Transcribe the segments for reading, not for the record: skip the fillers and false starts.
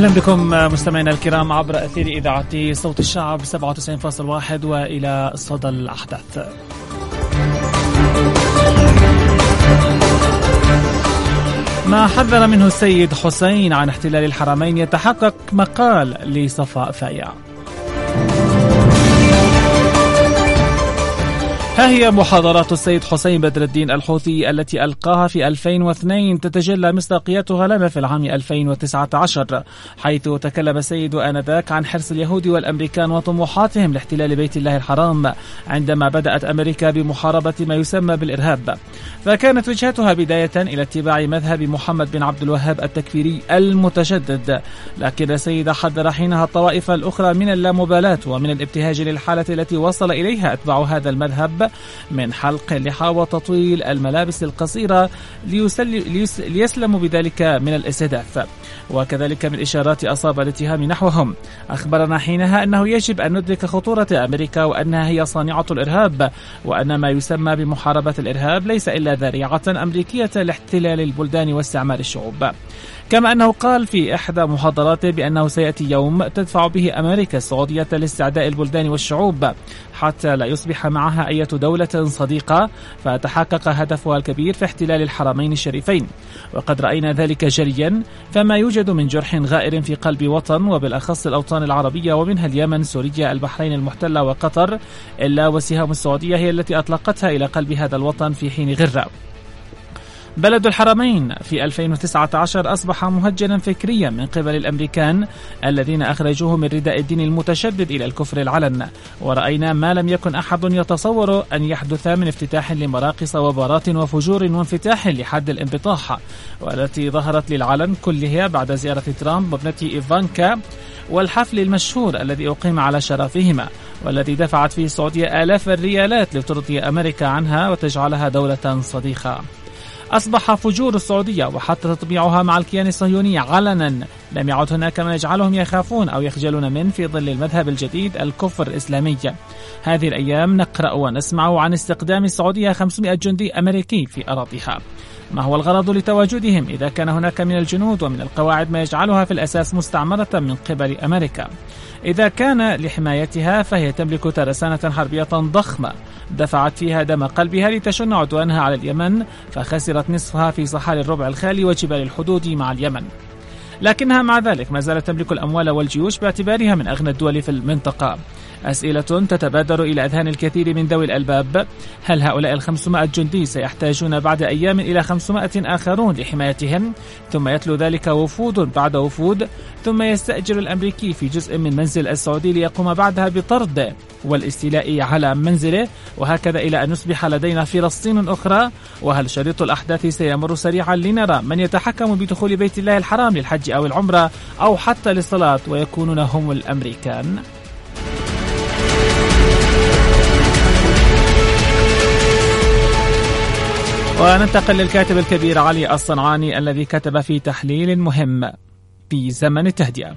أهلا بكم مستمعينا الكرام عبر أثير إذاعة صوت الشعب 97.1 وإلى صدى الأحداث. ما حذر منه السيد حسين عن احتلال الحرمين يتحقق، مقال لصفاء فايع. ها هي محاضرات السيد حسين بدر الدين الحوثي التي ألقاها في 2002 تتجلى مصداقيتها لنا في العام 2019، حيث تكلم السيد آنذاك عن حرص اليهود والأمريكان وطموحاتهم لاحتلال بيت الله الحرام عندما بدأت أمريكا بمحاربة ما يسمى بالإرهاب، فكانت وجهتها بداية إلى اتباع مذهب محمد بن عبد الوهاب التكفيري المتشدد، لكن السيد حذر حينها الطوائف الأخرى من اللامبالاة ومن الابتهاج للحالة التي وصل إليها أتباع هذا المذهب من حلق اللحى وتطويل الملابس القصيرة ليسلموا بذلك من الاستهداف، وكذلك من إشارات أصاب الاتهام نحوهم. أخبرنا حينها أنه يجب أن ندرك خطورة أمريكا وأنها هي صانعة الإرهاب، وأن ما يسمى بمحاربة الإرهاب ليس إلا ذريعة أمريكية لاحتلال البلدان واستعمار الشعوب. كما أنه قال في إحدى محاضراته بأنه سيأتي يوم تدفع به أمريكا السعودية لاستعداء البلدان والشعوب حتى لا يصبح معها أي دولة صديقة فتحقق هدفها الكبير في احتلال الحرمين الشريفين، وقد رأينا ذلك جليا، فما يوجد من جرح غائر في قلب وطن وبالأخص الأوطان العربية ومنها اليمن، سوريا، البحرين المحتلة وقطر، إلا وسهام السعودية هي التي أطلقتها إلى قلب هذا الوطن في حين غرة. بلد الحرمين في 2019 أصبح مهجنا فكريا من قبل الأمريكان الذين أخرجوه من رداء الدين المتشدد إلى الكفر العلن، ورأينا ما لم يكن أحد يتصور أن يحدث من افتتاح لمراقص وبارات وفجور وانفتاح لحد الانبطاح، والتي ظهرت للعلن كلها بعد زيارة ترامب وابنته إيفانكا والحفل المشهور الذي أقيم على شرفهما، والذي دفعت فيه السعودية آلاف الريالات لترضي أمريكا عنها وتجعلها دولة صديقة. أصبح فجور السعودية وحتى تطبيعها مع الكيان الصهيوني علنا لم يعد هناك ما يجعلهم يخافون أو يخجلون من في ظل المذهب الجديد الكفر الإسلامي. هذه الأيام نقرأ ونسمع عن استخدام السعودية 500 جندي أمريكي في أراضيها. ما هو الغرض لتواجدهم إذا كان هناك من الجنود ومن القواعد ما يجعلها في الأساس مستعمرة من قبل أمريكا؟ إذا كان لحمايتها فهي تملك ترسانة حربية ضخمة دفعت فيها دم قلبها لتشن عدوانها على اليمن، فخسرت نصفها في صحاري الربع الخالي وجبال الحدود مع اليمن، لكنها مع ذلك ما زالت تملك الأموال والجيوش باعتبارها من أغنى الدول في المنطقة. أسئلة تتبادر إلى أذهان الكثير من ذوي الألباب: هل هؤلاء 500 جندي سيحتاجون بعد أيام إلى 500 آخرون لحمايتهم، ثم يتلو ذلك وفود بعد وفود، ثم يستأجر الأمريكي في جزء من منزل السعودي ليقوم بعدها بطرد والاستيلاء على منزله، وهكذا إلى أن يصبح لدينا فلسطين أخرى؟ وهل شريط الأحداث سيمر سريعا لنرى من يتحكم بدخول بيت الله الحرام للحج أو العمرة أو حتى للصلاة ويكونون هم الأمريكان؟ وننتقل للكاتب الكبير علي الصنعاني الذي كتب في تحليل مهم في زمن التهدئة.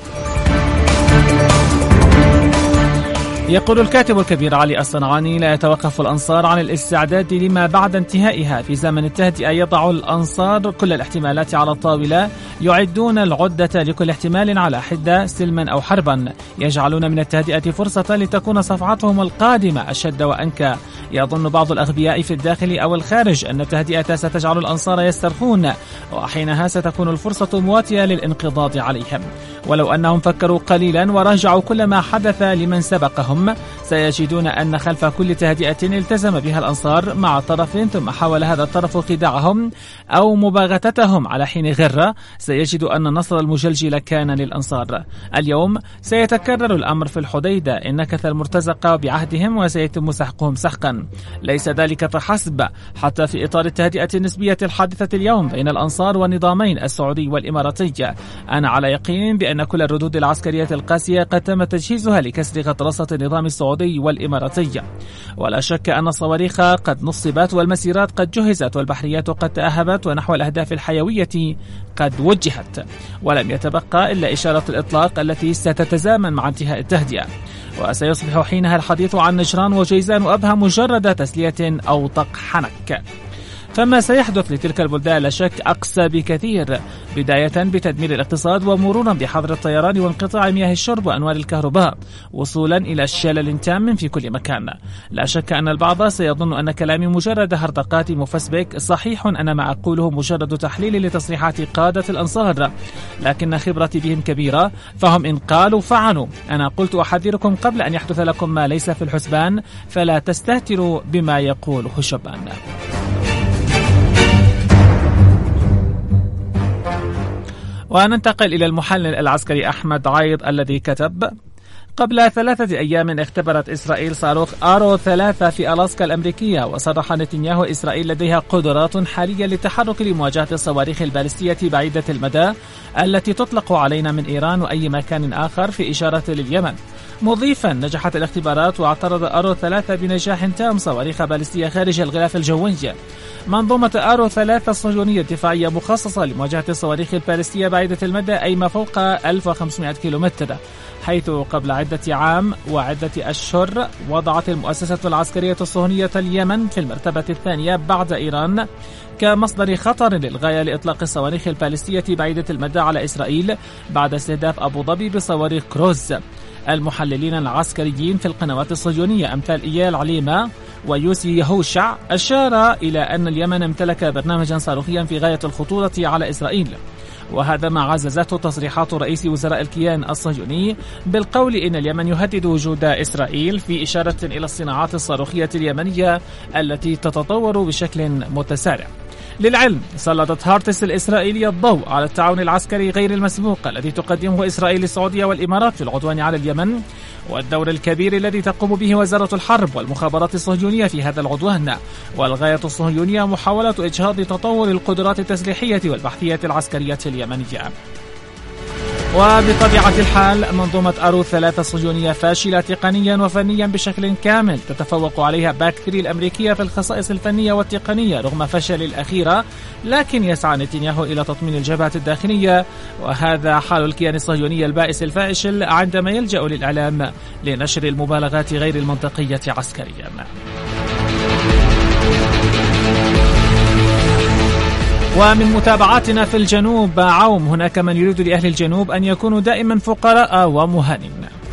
يقول الكاتب الكبير علي الصنعاني: لا يتوقف الأنصار عن الاستعداد لما بعد انتهائها. في زمن التهدئة يضع الأنصار كل الاحتمالات على الطاولة، يعدون العدة لكل احتمال على حدة سلما أو حربا، يجعلون من التهدئة فرصة لتكون صفعتهم القادمة أشد وأنكى. يظن بعض الأغبياء في الداخل أو الخارج أن التهدئة ستجعل الأنصار يسترخون، وحينها ستكون الفرصة مواتية للانقضاض عليهم. ولو أنهم فكروا قليلا وراجعوا كل ما حدث لمن سبقهم سيجدون أن خلف كل تهدئة التزم بها الأنصار مع طرف ثم حاول هذا الطرف خداعهم أو مباغتتهم على حين غرة، سيجد أن النصر المجلجل كان للأنصار. اليوم سيتكرر الأمر في الحديدة إن نكث المرتزقة بعهدهم وسيتم سحقهم سحقا. ليس ذلك فحسب، حتى في إطار التهدئة النسبية الحادثة اليوم بين الأنصار والنظامين السعودي والإماراتي، أنا على يقين بأن كل الردود العسكرية القاسية قد تم تجهيزها لكسر غطرسة النظام السعودي والإماراتي. ولا شك أن الصواريخ قد نصبت والمسيرات قد جهزت والبحريات قد تأهبت ونحو الأهداف الحيوية قد وجهت، ولم يتبقى إلا إشارة الإطلاق التي ستتزامن مع انتهاء التهدئة، وسيصبح حينها الحديث عن نجران وجيزان وأبها مجرد تسلية أو طق حنك. فما سيحدث لتلك البلدان لا شك أقسى بكثير، بداية بتدمير الاقتصاد ومرورا بحظر الطيران وانقطاع مياه الشرب وأنوار الكهرباء، وصولا إلى شلل تام في كل مكان. لا شك أن البعض سيظن أن كلامي مجرد هرطقات مفسبك، صحيح أن ما أقوله مجرد تحليل لتصريحات قادة الأنصار، لكن خبرتي بهم كبيرة، فهم إن قالوا فعلوا. أنا قلت أحذركم قبل أن يحدث لكم ما ليس في الحسبان، فلا تستهتروا بما يقوله الشبان. وننتقل إلى المحلل العسكري أحمد عايض الذي كتب: قبل 3 أيام اختبرت إسرائيل صاروخ آرو 3 في ألاسكا الأمريكية، وصرح نتنياهو إسرائيل لديها قدرات حالية للتحرك لمواجهة الصواريخ البالستية بعيدة المدى التي تطلق علينا من إيران وأي مكان آخر، في إشارة لليمن، مضيفا نجحت الاختبارات واعترض آرو 3 بنجاح تام صواريخ بالستية خارج الغلاف الجوي. منظومة آرو 3 الصهيونية الدفاعية مخصصة لمواجهة الصواريخ البالستية بعيدة المدى أي ما فوق 1500 كيلومتر، حيث قبل عدة عام وعدة أشهر وضعت المؤسسة العسكرية الصهيونية اليمن في المرتبة الثانية بعد إيران كمصدر خطر للغاية لإطلاق الصواريخ البالستية بعيدة المدى على إسرائيل بعد استهداف أبو ظبي بصواريخ كروز. المحللين العسكريين في القنوات الصهيونية أمثال إيال عليمة ويوسي يهوشع أشار إلى أن اليمن امتلك برنامجا صاروخيا في غاية الخطورة على إسرائيل، وهذا ما عززته تصريحات رئيس وزراء الكيان الصهيوني بالقول إن اليمن يهدد وجود إسرائيل، في إشارة إلى الصناعات الصاروخية اليمنية التي تتطور بشكل متسارع. للعلم، سلطت هارتس الإسرائيلية الضوء على التعاون العسكري غير المسبوق الذي تقدمه إسرائيل للسعودية والإمارات في العدوان على اليمن، والدور الكبير الذي تقوم به وزارة الحرب والمخابرات الصهيونية في هذا العدوان، والغاية الصهيونية محاولة إجهاض تطور القدرات التسليحية والبحثية العسكرية اليمنية. وبطبيعة الحال منظومة آرو 3 الصهيونية فاشلة تقنيا وفنيا بشكل كامل، تتفوق عليها باك 3 الأمريكية في الخصائص الفنية والتقنية رغم فشل الأخيرة، لكن يسعى نتنياهو إلى تطمين الجبهة الداخلية، وهذا حال الكيان الصهيوني البائس الفاشل عندما يلجأ للإعلام لنشر المبالغات غير المنطقية عسكريا. ومن متابعاتنا في الجنوب عوم، هناك من يريد لأهل الجنوب أن يكونوا دائما فقراء ومهانين.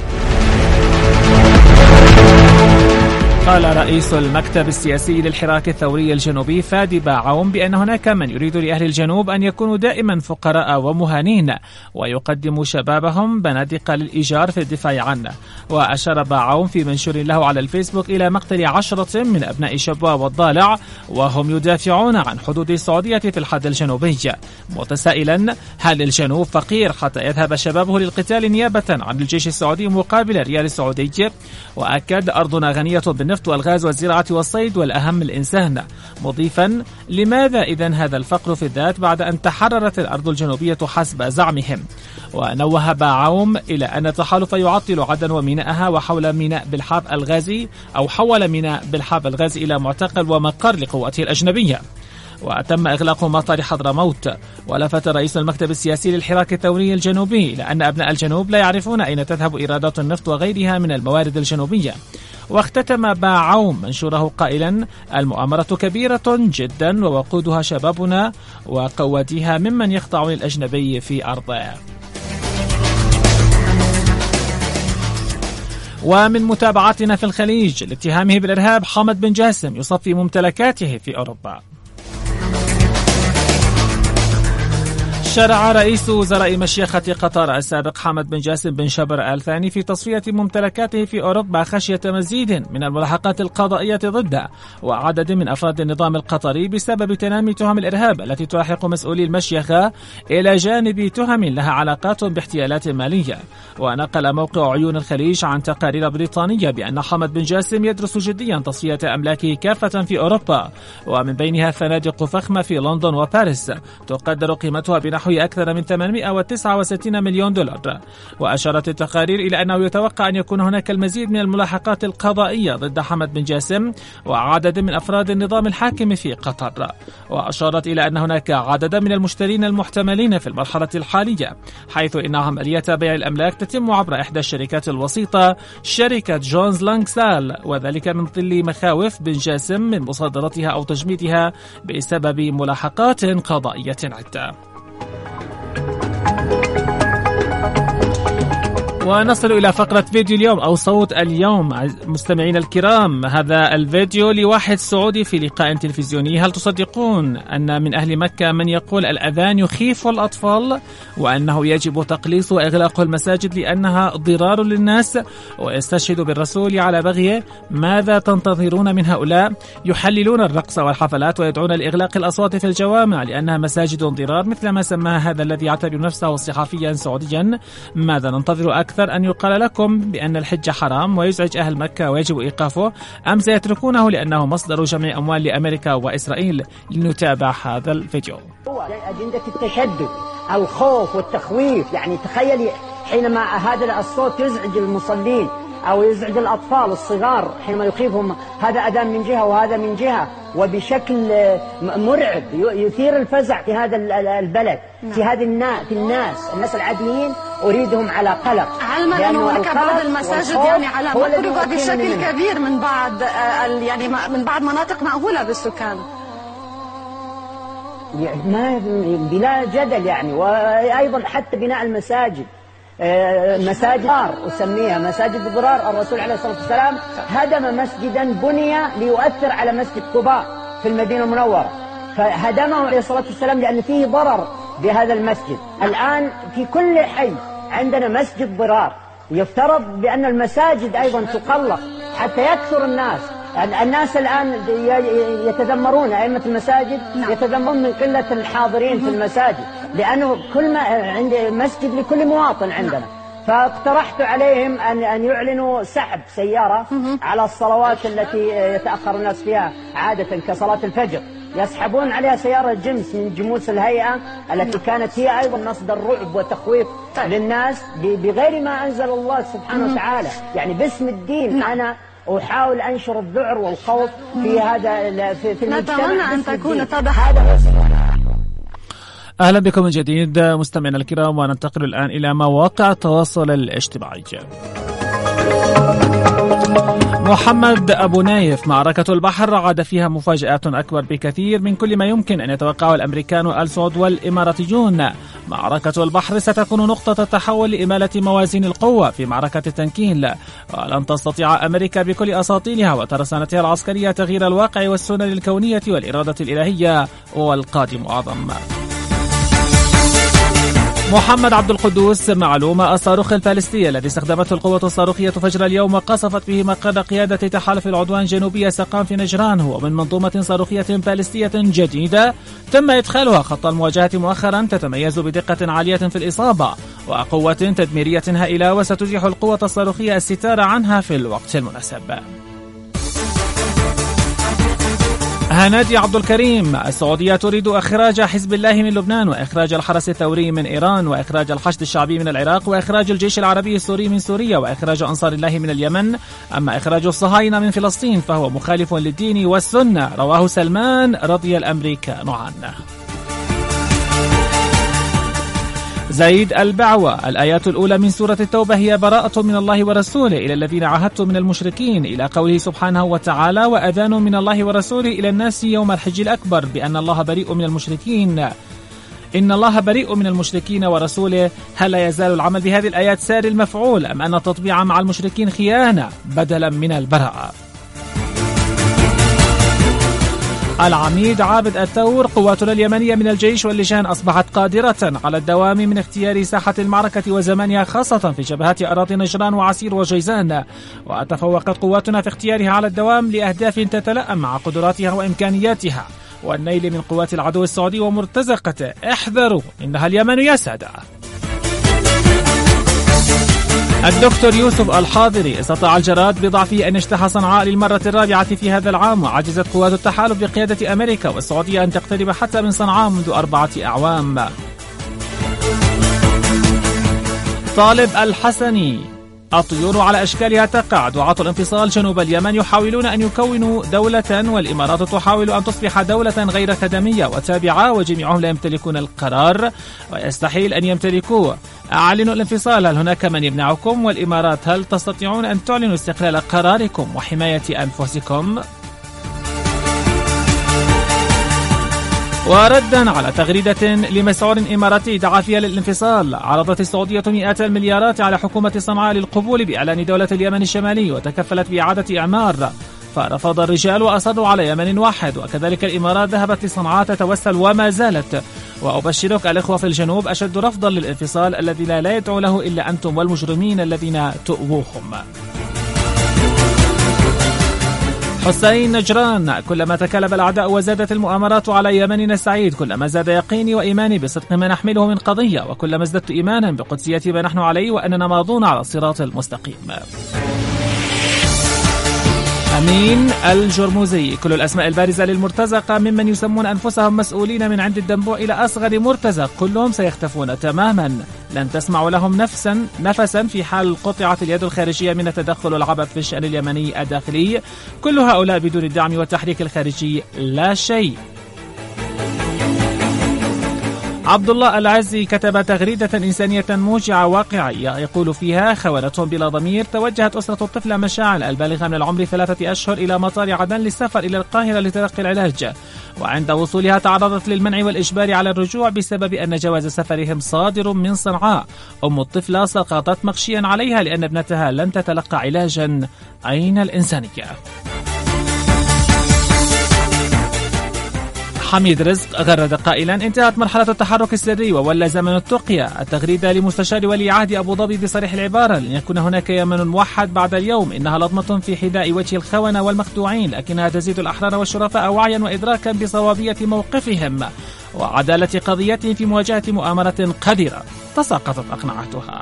قال رئيس المكتب السياسي للحراك الثوري الجنوبي فادي باعوم بأن هناك من يريد لأهل الجنوب أن يكونوا دائما فقراء ومهانين ويقدموا شبابهم بنادق للإيجار في الدفاع عنه. وأشار باعوم في منشور له على الفيسبوك إلى مقتل 10 من أبناء شبوة والضالع وهم يدافعون عن حدود السعودية في الحد الجنوبي، متسائلا هل الجنوب فقير حتى يذهب شبابه للقتال نيابة عن الجيش السعودي مقابل الريال السعودي؟ وأكد أرضنا غنية بالنفط والغاز والزراعة والصيد والأهم الإنسان، مضيفا لماذا إذن هذا الفقر في الذات بعد أن تحررت الأرض الجنوبية حسب زعمهم؟ ونوه باعوم إلى أن التحالف يعطل عدن وميناءها وحول ميناء بالحاب الغازي أو حول ميناء بالحاب الغازي إلى معتقل ومقر لقواته الأجنبية، وتم إغلاق مطار حضرموت. ولفت رئيس المكتب السياسي للحراك الثوري الجنوبي لأن أبناء الجنوب لا يعرفون أين تذهب إيرادات النفط وغيرها من الموارد الجنوبية. واختتم باعوم منشوره قائلا: المؤامرة كبيرة جدا ووقودها شبابنا وقواديها ممن يخضعون الأجنبي في أرضه. ومن متابعاتنا في الخليج، لاتهامه بالإرهاب حامد بن جاسم يصفي ممتلكاته في أوروبا. شرع رئيس وزراء مشيخة قطر السابق حامد بن جاسم بن شبر آل ثاني في تصفية ممتلكاته في أوروبا خشية مزيد من الملاحقات القضائية ضده وعدد من أفراد النظام القطري بسبب تنامي تهم الإرهاب التي تلاحق مسؤولي المشيخة، إلى جانب تهم لها علاقات باحتيالات مالية. ونقل موقع عيون الخليج عن تقارير بريطانية بأن حامد بن جاسم يدرس جديا تصفية أملاكه كافة في أوروبا، ومن بينها فنادق فخمة في لندن وباريس تقدر قيمتها بنحو نحو أكثر من 869 مليون دولار. وأشارت التقارير إلى أنه يتوقع أن يكون هناك المزيد من الملاحقات القضائية ضد حمد بن جاسم وعدد من أفراد النظام الحاكم في قطر. وأشارت إلى أن هناك عددا من المشترين المحتملين في المرحلة الحالية، حيث إن عملية بيع الأملاك تتم عبر إحدى الشركات الوسيطة شركة جونز لانغسال، وذلك من ظل مخاوف بن جاسم من مصادرتها أو تجميدها بسبب ملاحقات قضائية عدة. ونصل إلى فقرة فيديو اليوم أو صوت اليوم. مستمعين الكرام، هذا الفيديو لواحد سعودي في لقاء تلفزيوني. هل تصدقون أن من أهل مكة من يقول الأذان يخيف الأطفال، وأنه يجب تقليص وإغلاق المساجد لأنها ضرار للناس، ويستشهد بالرسول على بغيه؟ ماذا تنتظرون من هؤلاء؟ يحللون الرقص والحفلات ويدعون لإغلاق الأصوات في الجوامع لأنها مساجد ضرار، مثل ما سماها هذا الذي يعتبر نفسه صحفيا سعوديا. ماذا ننتظر أكثر؟ أن يقال لكم بأن الحج حرام ويزعج أهل مكة ويجب إيقافه، أم سيتركونه لأنه مصدر جمع أموال لأمريكا وإسرائيل؟ لنتابع هذا الفيديو. أجندة التشدد، الخوف والتخويف. يعني تخيلي حينما هذا الصوت يزعج المصلين أو يزعج الأطفال الصغار حينما يخيفهم، هذا أذان من جهة وهذا من جهة، وبشكل مرعب يثير الفزع في هذا البلد، في هذه الناس العاديين أريدهم على قلق. علما أنه هناك بعض المساجد يعني على مقربة بشكل كبير من بعض يعني من بعض مناطق مأهولة بالسكان، ما بلا جدل يعني. وأيضا حتى بناء المساجد، مساجد أسميها مساجد ضرار. الرسول عليه الصلاة والسلام هدم مسجدا بني ليؤثر على مسجد قباء في المدينة المنورة، فهدمه عليه الصلاة والسلام لأن فيه ضرر بهذا المسجد. الآن في كل حي عندنا مسجد ضرار. يفترض بأن المساجد أيضا تقلق حتى يكثر الناس الآن يتذمرون، أئمة المساجد يتذمرون من قلة الحاضرين في المساجد، لأنه كل ما عند مسجد لكل مواطن عندنا. فاقترحت عليهم أن يعلنوا سحب سيارة على الصلوات التي يتأخر الناس فيها عادة كصلاة الفجر، يسحبون عليها سيارة جمس من جموس الهيئة التي كانت هي أيضا مصدر رعب وتخويف للناس بغير ما أنزل الله سبحانه وتعالى. يعني باسم الدين أنا أحاول أنشر الذعر والخوف في هذا في المجتمع. نتمنى أن تكون تضح. أهلا بكم من جديد مستمعينا الكرام، وننتقل الآن إلى مواقع التواصل الاجتماعي. محمد أبو نايف: معركة البحر عاد فيها مفاجآت أكبر بكثير من كل ما يمكن أن يتوقعه الأمريكان والسعود والإماراتيون. معركة البحر ستكون نقطة تحول لإمالة موازين القوة في معركة التنكيل، ولن تستطيع أمريكا بكل أساطيلها وترسانتها العسكرية تغيير الواقع والسنن الكونية والإرادة الإلهية، والقادم أعظم. محمد عبد القدوس: معلومة، الصاروخ البالستي الذي استخدمته القوة الصاروخية فجر اليوم وقصفت به مقر قيادة تحالف العدوان جنوبية سقام في نجران هو من منظومة صاروخية بالستية جديدة تم إدخالها خط المواجهة مؤخرا، تتميز بدقة عالية في الإصابة وقوة تدميرية هائلة، وستزيح القوة الصاروخية الستار عنها في الوقت المناسب. هنادي عبد الكريم: السعودية تريد إخراج حزب الله من لبنان، وإخراج الحرس الثوري من إيران، وإخراج الحشد الشعبي من العراق، وإخراج الجيش العربي السوري من سوريا، وإخراج أنصار الله من اليمن. أما إخراج الصهاينة من فلسطين فهو مخالف للدين والسنة، رواه سلمان رضي الأمريكان عنه. زيد البعوة: الآيات الأولى من سورة التوبة هي براءة من الله ورسوله إلى الذين عاهدتم من المشركين، إلى قوله سبحانه وتعالى: وأذان من الله ورسوله إلى الناس يوم الحج الأكبر بأن الله بريء من المشركين، إن الله بريء من المشركين ورسوله. هل لا يزال العمل بهذه الآيات سار المفعول، أم أن التطبيع مع المشركين خيانة بدلا من البراءة؟ العميد عابد الثور: قواتنا اليمنية من الجيش واللجان أصبحت قادرة على الدوام من اختيار ساحة المعركة وزمانها، خاصة في جبهات أراضي نجران وعسير وجيزان، وتفوقت قواتنا في اختيارها على الدوام لأهداف تتلائم مع قدراتها وإمكانياتها والنيل من قوات العدو السعودي ومرتزقته. احذروا إنها اليمن يا سادة. الدكتور يوسف الحاضري: استطاع الجراد بضعفه أن يجتاح صنعاء للمرة الرابعة في هذا العام، وعجزت قوات التحالف بقيادة أمريكا والسعودية أن تقترب حتى من صنعاء منذ 4 أعوام. طالب الحسني: الطيور على أشكالها تقع، دعاة الانفصال جنوب اليمن يحاولون أن يكونوا دولة والإمارات تحاول أن تصبح دولة غير خدمية وتابعة، وجميعهم لا يمتلكون القرار ويستحيل أن يمتلكوه. أعلنوا الانفصال، هل هناك من يمنعكم؟ والإمارات، هل تستطيعون أن تعلنوا استقلال قراركم وحماية أنفسكم؟ وردا على تغريدة لمسعور إماراتي دعا فيها للانفصال، عرضت السعودية مئات المليارات على حكومة صنعاء للقبول بإعلان دولة اليمن الشمالي وتكفلت بإعادة إعمار، فرفض الرجال وأصروا على يمن واحد. وكذلك الإمارات ذهبت لصنعاء تتوسل وما زالت. وأبشرك الإخوة في الجنوب أشد رفضا للانفصال الذي لا يدعو له إلا أنتم والمجرمين الذين تؤووهم. حسين نجران: كلما تكالب الأعداء وزادت المؤامرات على يمننا السعيد كلما زاد يقيني وإيماني بصدق ما نحمله من قضية، وكلما ازددت إيمانا بقدسية ما نحن عليه وأننا ماضون على الصراط المستقيم. أمين الجرموزي: كل الأسماء البارزة للمرتزقة ممن يسمون أنفسهم مسؤولين من عند الدنبوع إلى أصغر مرتزق كلهم سيختفون تماما، لن تسمعوا لهم نفسا في حال قطعت اليد الخارجية من التدخل والعبث في الشأن اليمني الداخلي. كل هؤلاء بدون الدعم والتحريك الخارجي لا شيء. عبد الله العزي كتب تغريدة إنسانية موجعة واقعية يقول فيها: خونتهم بلا ضمير. توجهت أسرة الطفلة مشاعل البالغة من العمر 3 أشهر إلى مطار عدن للسفر إلى القاهرة لتلقي العلاج، وعند وصولها تعرضت للمنع والإجبار على الرجوع بسبب أن جواز سفرهم صادر من صنعاء. أم الطفلة سقطت مغشيا عليها لأن ابنتها لن تتلقى علاجا. أين الإنسانية؟ حميد رزق غرد قائلا: انتهت مرحلة التحرك السري وولى زمن التقية. التغريدة لمستشار ولي عهد أبو ظبي بصريح العبارة: لن يكون هناك يمن موحد بعد اليوم، إنها لطمة في حذاء وجه الخونة والمخدوعين، لكنها تزيد الأحرار والشرفاء وعيا وإدراكا بصوابية موقفهم وعدالة قضيتهم في مواجهة مؤامرة قذرة تساقطت أقنعتها.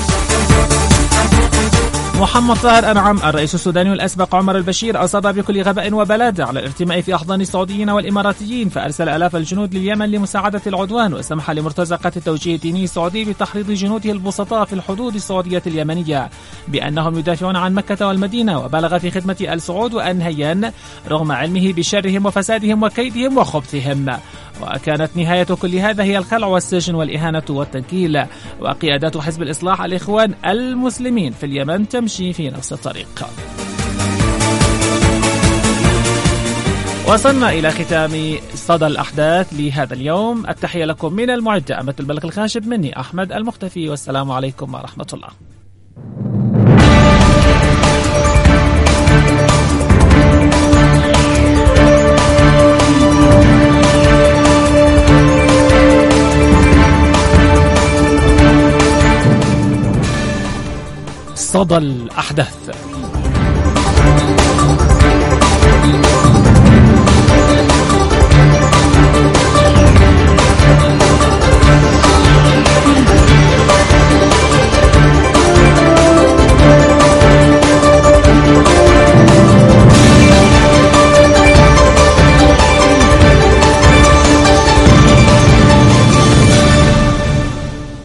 محمد طاهر أنعم: الرئيس السوداني الأسبق عمر البشير أصر بكل غباء وبلادة على الارتماء في أحضان السعوديين والإماراتيين، فأرسل آلاف الجنود لليمن لمساعدة العدوان، وسمح لمرتزقة التوجيه الديني السعودي بتحريض جنوده البسطاء في الحدود السعودية اليمنية بأنهم يدافعون عن مكة والمدينة، وبالغ في خدمة آل سعود وأنهيان رغم علمه بشرهم وفسادهم وكيدهم وخبثهم. وكانت نهاية كل هذا هي الخلع والسجن والإهانة والتنكيل. وقيادات حزب الإصلاح الإخوان المسلمين في اليمن تمشي في نفس الطريق. وصلنا إلى ختام صدى الأحداث لهذا اليوم. التحية لكم من المعدة أمة البلق الخاشب، مني أحمد المختفي، والسلام عليكم ورحمة الله. صدى الأحداث.